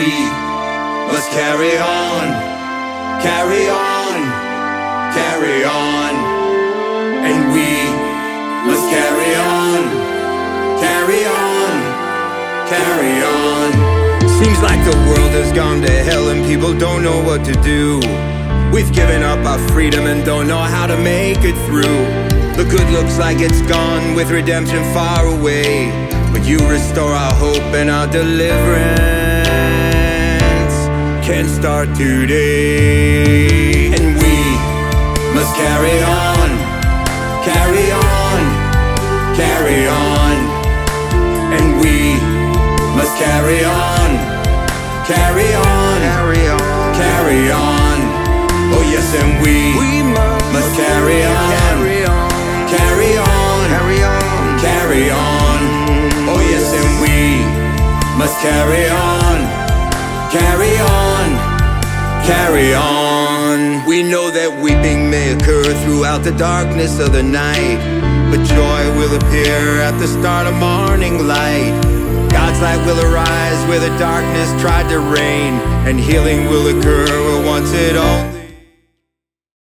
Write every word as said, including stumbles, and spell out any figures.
we must carry on, carry on, carry on. And we must carry on, carry on, carry on. Seems like the world has gone to hell and people don't know what to do. We've given up our freedom and don't know how to make it through. The good looks like it's gone with redemption far away, but you restore our hope and our deliverance can start today. And we must carry on, carry on, carry on. And we must carry on, carry on, carry on, carry on. Oh yes, and we, we must, must carry on, carry on, carry on, carry on, carry on. Oh yes, and we must carry on, carry on, carry on. We know that weeping may occur throughout the darkness of the night, but joy will appear at the start of morning light. God's light will arise where the darkness tried to reign, and healing will occur where once it only